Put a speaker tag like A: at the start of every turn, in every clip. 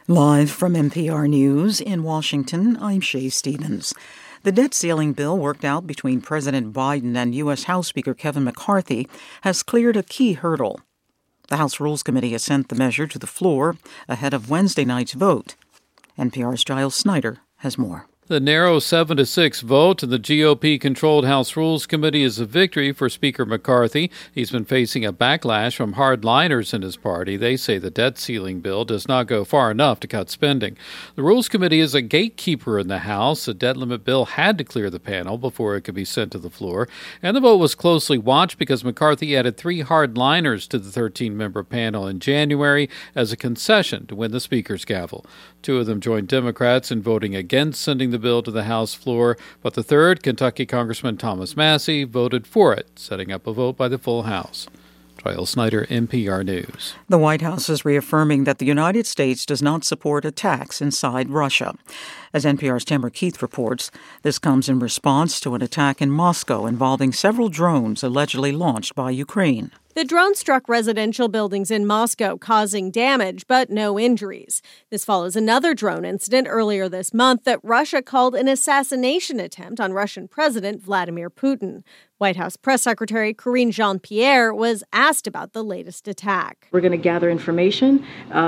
A: Live from NPR News in Washington, I'm Shay Stevens. The debt ceiling bill worked out between President Biden and U.S. House Speaker Kevin McCarthy has cleared a key hurdle. The House Rules Committee has sent the measure to the floor ahead of Wednesday night's vote. NPR's Giles Snyder has more.
B: The narrow 7-6 vote in the GOP-controlled House Rules Committee is a victory for Speaker McCarthy. He's been facing a backlash from hardliners in his party. They say the debt ceiling bill does not go far enough to cut spending. The Rules Committee is a gatekeeper in the House. The debt limit bill had to clear the panel before it could be sent to the floor. And the vote was closely watched because McCarthy added 3 hardliners to the 13-member panel in January as a concession to win the Speaker's gavel. 2 of them joined Democrats in voting against sending the bill to the House floor, but the third, Kentucky Congressman Thomas Massie, voted for it, setting up a vote by the full House. Giles Snyder, NPR News.
A: The White House is reaffirming that the United States does not support attacks inside Russia. As NPR's Tamara Keith reports, this comes in response to an attack in Moscow involving several drones allegedly launched by Ukraine.
C: The drone struck residential buildings in Moscow, causing damage but no injuries. This follows another drone incident earlier this month that Russia called an assassination attempt on Russian President Vladimir Putin. White House Press Secretary Karine Jean-Pierre was asked about the latest attack.
D: We're going to gather information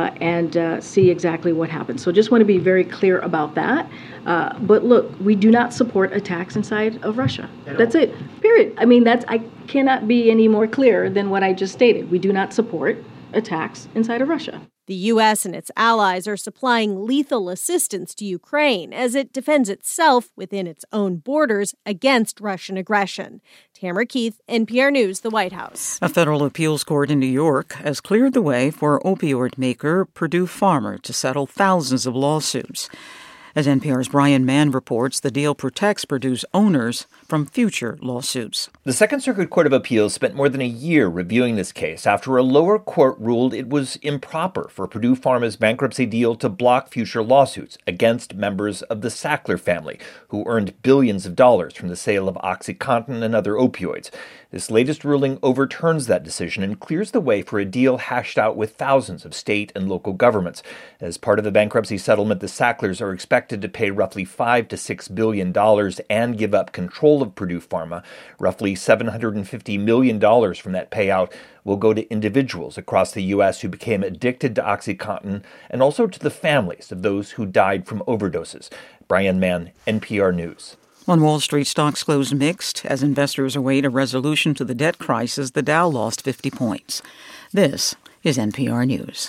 D: and see exactly what happened. So just want to be very clear about that. But look, we do not support attacks inside of Russia. That's it. Period. I mean, I cannot be any more clear than what I just stated. We do not support attacks inside of Russia.
C: The U.S. and its allies are supplying lethal assistance to Ukraine as it defends itself within its own borders against Russian aggression. Tamara Keith, NPR News, the White House.
A: A federal appeals court in New York has cleared the way for opioid maker Purdue Pharma to settle thousands of lawsuits. As NPR's Brian Mann reports, the deal protects Purdue's owners from future lawsuits.
E: The Second Circuit Court of Appeals spent more than a year reviewing this case after a lower court ruled it was improper for Purdue Pharma's bankruptcy deal to block future lawsuits against members of the Sackler family, who earned billions of dollars from the sale of OxyContin and other opioids. This latest ruling overturns that decision and clears the way for a deal hashed out with thousands of state and local governments. As part of the bankruptcy settlement, the Sacklers are expected to pay roughly $5 to $6 billion and give up control of Purdue Pharma. Roughly $750 million from that payout will go to individuals across the U.S. who became addicted to OxyContin and also to the families of those who died from overdoses. Brian Mann, NPR News.
A: On Wall Street, stocks closed mixed. As investors await a resolution to the debt crisis, the Dow lost 50 points. This is NPR News.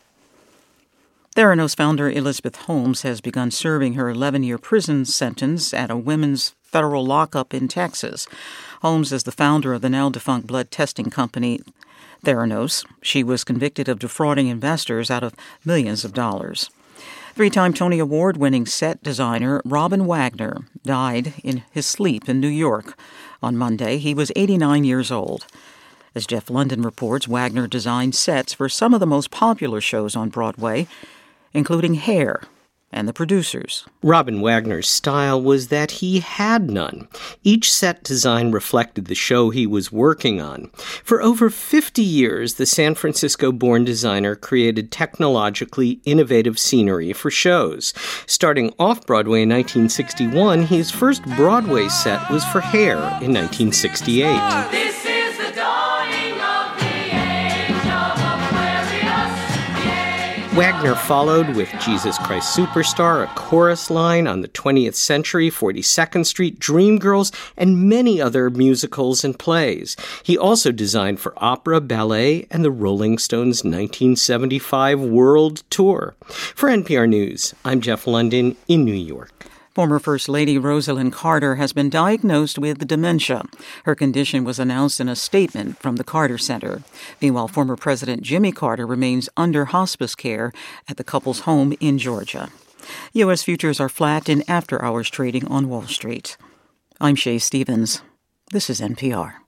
A: Theranos founder Elizabeth Holmes has begun serving her 11-year prison sentence at a women's federal lockup in Texas. Holmes is the founder of the now-defunct blood testing company Theranos. She was convicted of defrauding investors out of millions of dollars. 3-time Tony Award-winning set designer Robin Wagner died in his sleep in New York. On Monday, he was 89 years old. As Jeff London reports, Wagner designed sets for some of the most popular shows on Broadway, including Hair and The Producers.
F: Robin Wagner's style was that he had none. Each set design reflected the show he was working on. For over 50 years, the San Francisco-born designer created technologically innovative scenery for shows. Starting off-Broadway in 1961, his first Broadway set was for Hair in 1968. Wagner followed with Jesus Christ Superstar, a chorus line on the 20th Century, 42nd Street, Dreamgirls, and many other musicals and plays. He also designed for opera, ballet, and the Rolling Stones' 1975 World Tour. For NPR News, I'm Jeff London in New York.
A: Former First Lady Rosalynn Carter has been diagnosed with dementia. Her condition was announced in a statement from the Carter Center. Meanwhile, former President Jimmy Carter remains under hospice care at the couple's home in Georgia. U.S. futures are flat in after-hours trading on Wall Street. I'm Shay Stevens. This is NPR.